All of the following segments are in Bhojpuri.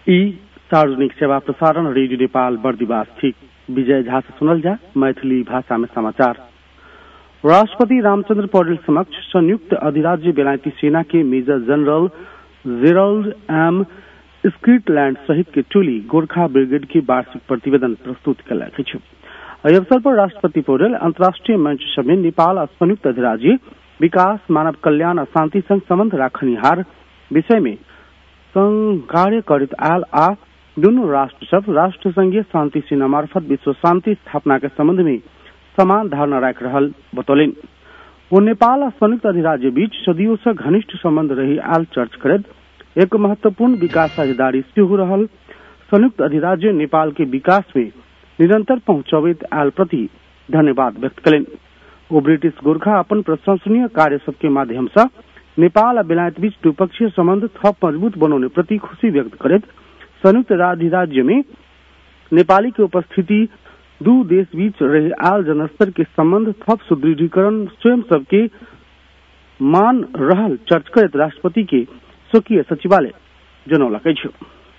ई सार्वजनिक सेवा प्रसारण रेडियो नेपाल बर्दिवास ठीक विजय झा से सुनल जा मैथिली भाषा में समाचार। राष्ट्रपति रामचंद्र पौडेल समक्ष संयुक्त अधिराज्य बेलायती सेना के मेजर जनरल जेरल्ड एम स्क्रिटलैंड सहित के टोली गोरखा ब्रिगेड की वार्षिक प्रतिवेदन प्रस्तुत करेको छ। यस अवसर पर राष्ट्रपति पौडेल अंतर्राष्ट्रीय मंच में नेपाल संयुक्त अधिराज्य विकास, मानव कल्याण और शांति संग संबंध राखनिहार विषय में कार्य करित आयल आ दुनू राष्ट्र सब राष्ट्र संघीय शांति सेना मार्फत विश्व शांति स्थापना के संबंध में समान धारणा राख रहल बतौलिन। वो नेपाल और संयुक्त अधिराज्य बीच सदियों से घनिष्ठ संबंध रही आल चर्च करत एक महत्वपूर्ण विकास साझेदारी शुरू रहल संयुक्त अधिराज्य नेपाल के विकास में निरंतर पहुंचावित आल प्रति धन्यवाद व्यक्त करें। वो ब्रिटिश गोरखा अपन प्रशंसनीय कार्य सबके माध्यम से नेपाल और बेलायत बीच द्विपक्षीय संबंध थप मजबूत बनाने प्रति खुशी व्यक्त करत संयुक्त अधिराज्य में नेपाली की उपस्थिति दू देश बीच रहे आल जनस्तर के संबंध थप सुदृढ़ीकरण स्वयं सबके मान रहल चर्च करत राष्ट्रपति के स्वकीय सचिवालय जनौलकै छ।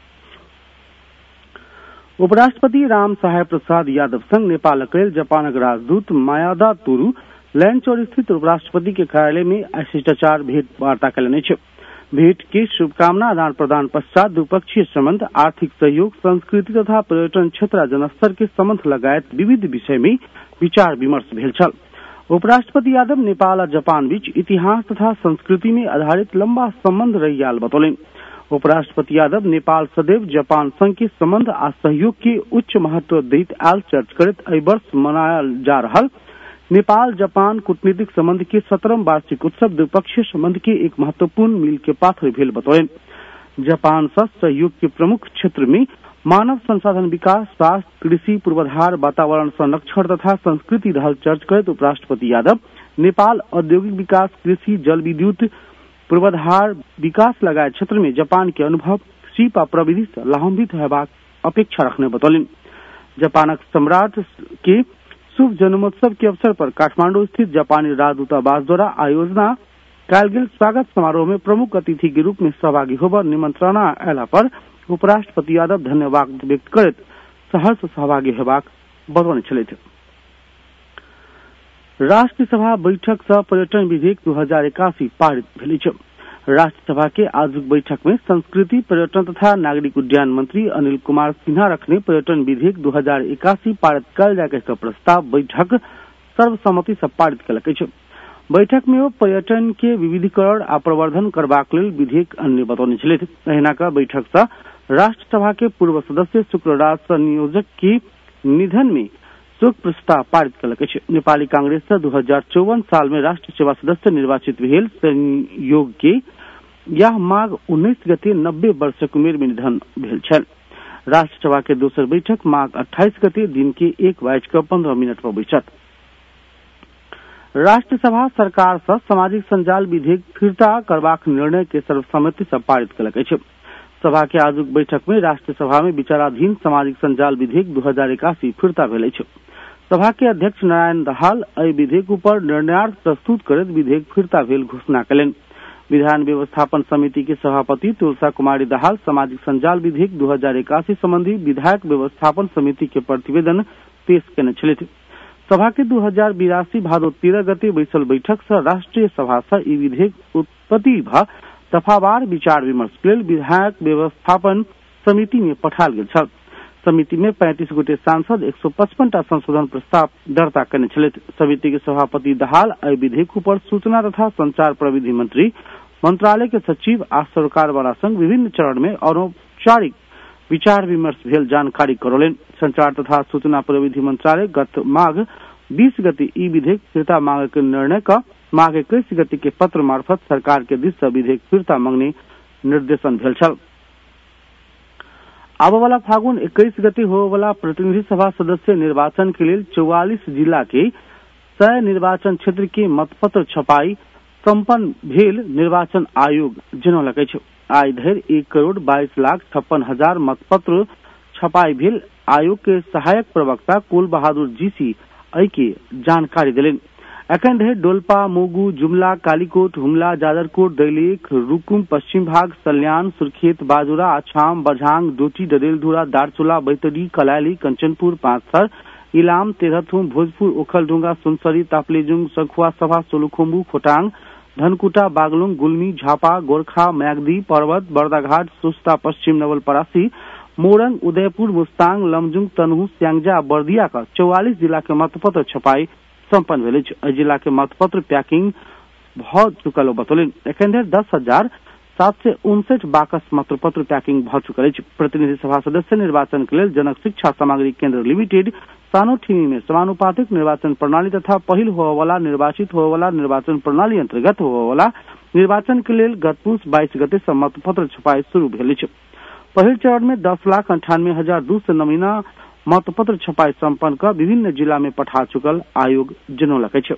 उपराष्ट्रपति राम सहाय प्रसाद यादव संग नेपाल कैल जापानक राजदूत मायादा तुरु लैंडचौर स्थित उपराष्ट्रपति के कार्यालय में शिष्टाचार भेंट वार्ता करेने छ। भेंट के शुभकामना आदान प्रदान पश्चात द्विपक्षीय संबंध, आर्थिक सहयोग, संस्कृति तथा पर्यटन क्षेत्र जनस्तर के संबंध लगायत विविध विषय में विचार विमर्श भेल छल। उपराष्ट्रपति यादव नेपाल और जापान बीच इतिहास तथा संस्कृति में आधारित लंबा संबंध रहियाल बतौलें। उपराष्ट्रपति यादव नेपाल सदैव जापान संघ के संबंध आ सहयोग के उच्च महत्व दैत आल चर्च करत एहि वर्ष मनायल जा रहल नेपाल जापान कूटनीतिक संबंध के 17वां वार्षिक उत्सव द्विपक्षीय संबंध के एक महत्वपूर्ण मील के पात्र भेल बतौलें। जापान से सहयोग के प्रमुख क्षेत्र में मानव संसाधन विकास, स्वास्थ्य, कृषि, पूर्वाधार, वातावरण संरक्षण तथा संस्कृति रहल चर्च करत उपराष्ट्रपति यादव नेपाल औद्योगिक विकास, कृषि, जल विद्युत, पूर्वाधार विकास लगायत क्षेत्र में जापान के अनुभव, सीप आ प्रविधि से लाभान्वित हेबाक अपेक्षा रखने बतौलें। जापानक सम्राट के शुभ जन्मोत्सव के अवसर पर काठमांडू स्थित जापानी राजदूतावास द्वारा आयोजना कयल गेल स्वागत समारोह में प्रमुख अतिथि के रूप में सहभागी होकर निमंत्रणा अयला पर उपराष्ट्रपति यादव धन्यवाद व्यक्त करत सहर्ष सहभागी हेबाक बतौने छलथि। राष्ट्रसभा बैठक से पर्यटन विधेयक 2081 पारित भेल छ। राष्ट्रसभा के आजुक बैठक में संस्कृति, पर्यटन तथा नागरिक उड्डयन मंत्री अनिल कुमार सिन्हा रखने पर्यटन विधेयक 2081 पारित कयल जाय प्रस्ताव बैठक सर्वसम्मति से पारित कयलकै छ। बैठक में वो पर्यटन के विविधीकरण आ प्रवर्धन करबाक लेल विधेयक अन्य बतौने छलथि। अहिना बैठक से राष्ट्रसभा के पूर्व सदस्य शुक्रराज संयोजक के निधन में शोक प्रस्ताव पारित कयलकै छ। नेपाली कांग्रेस से 2054 साल में राष्ट्र सेवा सदस्य निर्वाचित भेल संयोग के यह माघ 19 गते 90 वर्षक उमेर में निधन भेल छल। राष्ट्रसभा के दोसर बैठक माघ 28 गते दिन के 1:15 पर बैठत। राष्ट्रसभा सरकार से सामाजिक संजाल विधेयक फिर्ता करबाक निर्णय के सर्वसम्मति से पारित कयलकै छ। सभा के आजुक बैठक में राष्ट्रसभा में विचाराधीन सामाजिक संजाल विधेयक 2081 फिर्ता भेल छ। सभा के अध्यक्ष नारायण दहाल एहि विधेयक पर निर्णयार्थ प्रस्तुत करत विधेयक फिर्ता भेल घोषणा कयलनि। विधान व्यवस्थापन समिति के सभापति तुलसा कुमारी दहाल सामाजिक संजाल विधेयक 2081 संबंधी विधायक व्यवस्थापन समिति के प्रतिवेदन पेश केने छलथि। सभा के 2082 भादो 13 गते बैसल बैठक से राष्ट्रीय सभा से ई विधेयक उत्पत्ति भ दफावार विचार विमर्श लेल विधायक व्यवस्थापन समिति में पठाल गेल छल। समिति में 35 गोटे सांसद 155 टा संशोधन प्रस्ताव दर्ता करने छलथि। समिति के सभापति दहाल एहि विधेयक पर सूचना तथा संचार प्रविधि मंत्री, मंत्रालय के सचिव आ सरकार वाला संग विभिन्न चरण में अनौपचारिक विचार विमर्श भेल जानकारी करौलें। संचार तथा सूचना प्रविधि मंत्रालय गत माघ 20 गते ई विधेयक फिर्ता मांगे के निर्णय का माघ 21 गते के पत्र मार्फत सरकार के दिश से विधेयक फिर्ता मांगने निर्देशन भेल छल। आब वाला फागुन 21 गते हो वाला प्रतिनिधि सभा सदस्य निर्वाचन के लिए 44 जिला के 100 निर्वाचन क्षेत्र के मतपत्र छपाई संपन्न भेल निर्वाचन आयोग जनौलकै छ। आइ धरि 1,22,56,000 मतपत्र छपाई भेल आयोग के सहायक प्रवक्ता कुल बहादुर जीसी एहि के जानकारी देलनि। एखन धरि डोल्पा, मोगू, जुमला, कालीकोट, हुमला, जाजरकोट, दैलेख, रुकुम, पश्चिम भाग, सल्यान, सुर्खेत, बाजुरा, अछाम, बझांग, डोटी, डडेलधुरा, दारचूला, बैतडी, कलाली, कंचनपुर, पांचथर, इलाम, तेरहथुम, भोजपुर, ओखलढुंगा, सुनसरी, तापलेजुंग, सखुआ सभा, सोलुखुम्बु, खोटांग, धनकुटा, बागलुंग, गुल्मी, झापा, गोरखा, म्याग्दी, पर्वत, बर्दाघाट, सुस्ता, पश्चिम नवलपरासी, मोरंग, उदयपुर, मुस्तांग, लमजुंग, तनहु, स्यांगजा, बर्दिया का 44 जिला के मतपत्र छपाई संपन्न भेल अछि। जिला के मतपत्र पैकिंग भ चुकल बतौलनि। एखन धरि 10,759 बाकस मतपत्र पैकिंग भ चुकल अछि। प्रतिनिधि सभा सदस्य निर्वाचन के लेल जनक शिक्षा सामग्री केंद्र लिमिटेड सानोठीमी में समानुपातिक निर्वाचन प्रणाली तथा पहिल होबयवला निर्वाचित होबयवला निर्वाचन प्रणाली अंतर्गत होबयवला निर्वाचन के लेल गत पुस 22 गते से मतपत्र छपाई शुरू भेल अछि। पहिल चरण में 10,98,200 नमूना मतपत्र छपाई संपन्न कर विभिन्न जिला में पठा चुकल आयोग जनौलक अछि।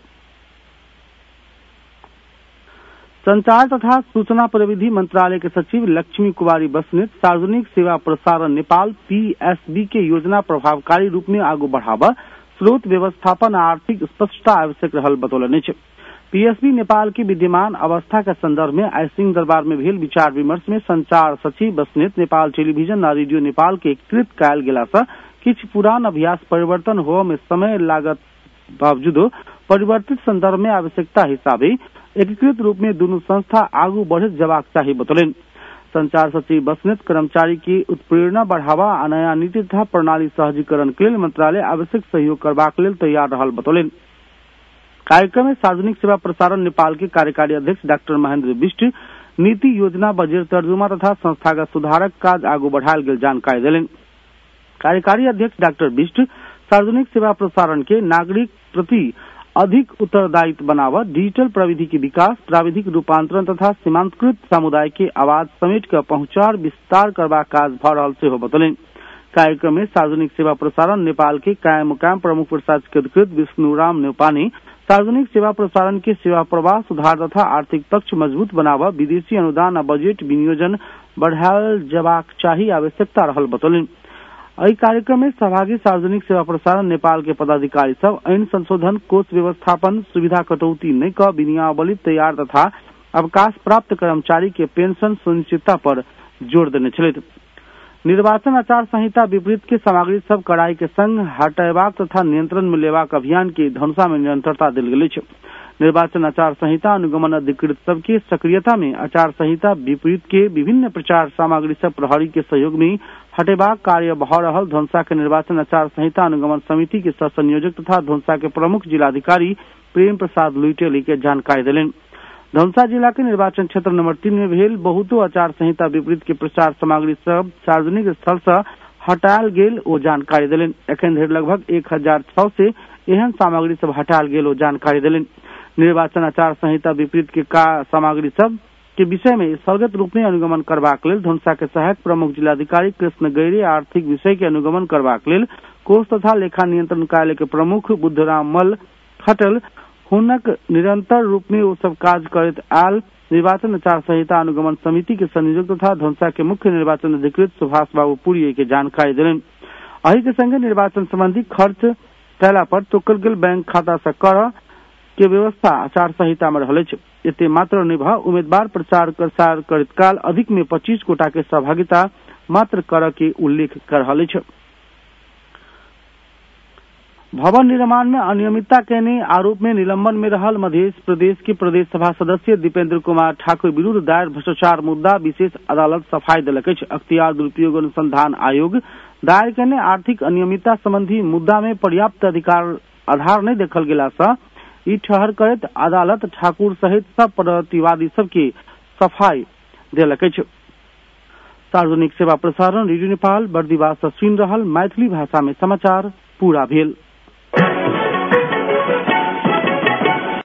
संचार तथा सूचना प्रविधि मंत्रालय के सचिव लक्ष्मी कुमारी बस्नेत सार्वजनिक सेवा प्रसारण नेपाल पीएसबी के योजना प्रभावकारी रूप में आगू बढ़ावा, स्रोत व्यवस्थापन आ आर्थिक स्पष्टता आवश्यक रहल बतौलनि अछि। पीएसबी नेपाल की विद्यमान अवस्था के संदर्भ में आइ सिंह दरबार में भेल विचार विमर्श में संचार सचिव बस्नेत नेपाल टेलीविजन आ रेडियो नेपाल के एकीकृत कयल गेला सँ किछु पुरान अभ्यास परिवर्तन होबय में समय लागत बावजूदो परिवर्तित संदर्भ में आवश्यकता हिसाबे एकीकृत रूप में दुनू संस्था आगू बढ़ैत जबाक चाही बतौलनि। संचार सचिव बस्नेत कर्मचारी की उत्प्रेरणा बढ़ावा आ नया नीति तथा प्रणाली सहजीकरण के लेल मंत्रालय आवश्यक सहयोग करबाक लेल तैयार रहल बतौलनि। कार्यक्रम में सार्वजनिक सेवा प्रसारण नेपाल के कार्यकारी अध्यक्ष डॉक्टर महेंद्र बिष्ट नीति, योजना, बजट तर्जुमा तथा संस्थागत सुधारक काज आगू बढ़ायल गेल जानकारी देलनि। कार्यकारी अध्यक्ष डॉक्टर बिष्ट सार्वजनिक सेवा प्रसारण के नागरिक प्रति अधिक उत्तरदायित्व बनावा, डिजिटल प्रविधि के विकास, प्राविधिक रूपांतरण तथा सीमांतकृत समुदाय के आवाज समेट कर पहुंचार विस्तार करबा काज भ रहल सेहो बतौलनि। कार्यक्रम में सार्वजनिक सेवा प्रसारण नेपाल के कायम मुकाम प्रमुख प्रशासकीय अधिकृत विष्णुराम नेपानी सार्वजनिक सेवा प्रसारण के सेवा प्रवाह सुधार तथा आर्थिक पक्ष मजबूत बनावा, विदेशी अनुदान आ बजट विनियोजन बढ़ायल जबाक चाही आवश्यकता रहल बतौलनि। एहि कार्यक्रम में सहभागी सार्वजनिक सेवा प्रसारण नेपाल के पदाधिकारी सब ऐन संशोधन, कोष व्यवस्थापन, सुविधा कटौती नहीं क विनियावली तैयार तथा अवकाश प्राप्त कर्मचारी के पेंशन सुनिश्चितता पर जोर देने छलथि। निर्वाचन आचार संहिता विपरीत के सामग्री सब कड़ाई के संग हटयबाक तथा नियंत्रण में लेबाक अभियान के धनुषा में निरंतरता देल गेल अछि। निर्वाचन आचार संहिता अनुगमन अधिकृत सब के सक्रियता में आचार संहिता विपरीत के विभिन्न प्रचार सामग्री सब प्रहरी के सहयोग में हटेबाक कार्य भ रहल धनुषा के निर्वाचन आचार संहिता अनुगमन समिति के सह संयोजक तथा धनुषा के प्रमुख जिलाधिकारी प्रेम प्रसाद लुइटेली के जानकारी देलनि। धनुषा जिला के निर्वाचन क्षेत्र नंबर 3 में भेल बहुतो आचार संहिता विपरीत के प्रचार सामग्री सब सार्वजनिक स्थल से हटायल गेल ओ जानकारी देलनि। एखन धरि लगभग 1,600 एहन सामग्री सब हटायल गेल ओ जानकारी देलनि। निर्वाचन आचार संहिता विपरीत के सामग्री सब के विषय में स्थलगत रूप में अनुगमन करबाक लेल धनुषा के सहायक प्रमुख जिलाधिकारी कृष्ण गैरे आर्थिक विषय के अनुगमन करबाक लेल कोष तथा लेखा नियंत्रण कार्यालय के प्रमुख बुद्धराम मल खटल हुनक निरंतर रूप में वो सब काज करैत आयल। निर्वाचन आचार संहिता अनुगमन समिति के संयोजक तथा धनुषा के मुख्य निर्वाचन अधिकृत सुभाष बाबू पुरी के जानकारी देलनि। एहि के संगे निर्वाचन संबंधी खर्च कैला पर तोकल गेल बैंक खाता से कर के व्यवस्था आचार संहिता में रहल अछि। एते मात्र नहि भ उम्मीदवार प्रचार प्रसार करैत काल अधिक में 25 गोटा के सहभागिता मात्र कर के उल्लेख कर रहल अछि। भवन निर्माण में अनियमितता केने आरोप में निलंबन में रहल मध्य प्रदेश के प्रदेश सभा सदस्य दीपेंद्र कुमार ठाकुर विरुद्ध दायर भ्रष्टाचार मुद्दा विशेष अदालत सफाई देलक अछि। अख्तियार दुरुपयोग अनुसंधान आयोग दायर केने आर्थिक अनियमितता संबंधी मुद्दा में पर्याप्त आधार नहीं देखल गेला सँ ई ठहर करैत अदालत ठाकुर सहित सब प्रतिवादी सबके सफाई देलक अछि। सार्वजनिक सेवा प्रसारण रेडियो नेपाल बर्दिवास से सुनि रहल मैथिली भाषा में समाचार पूरा भेल।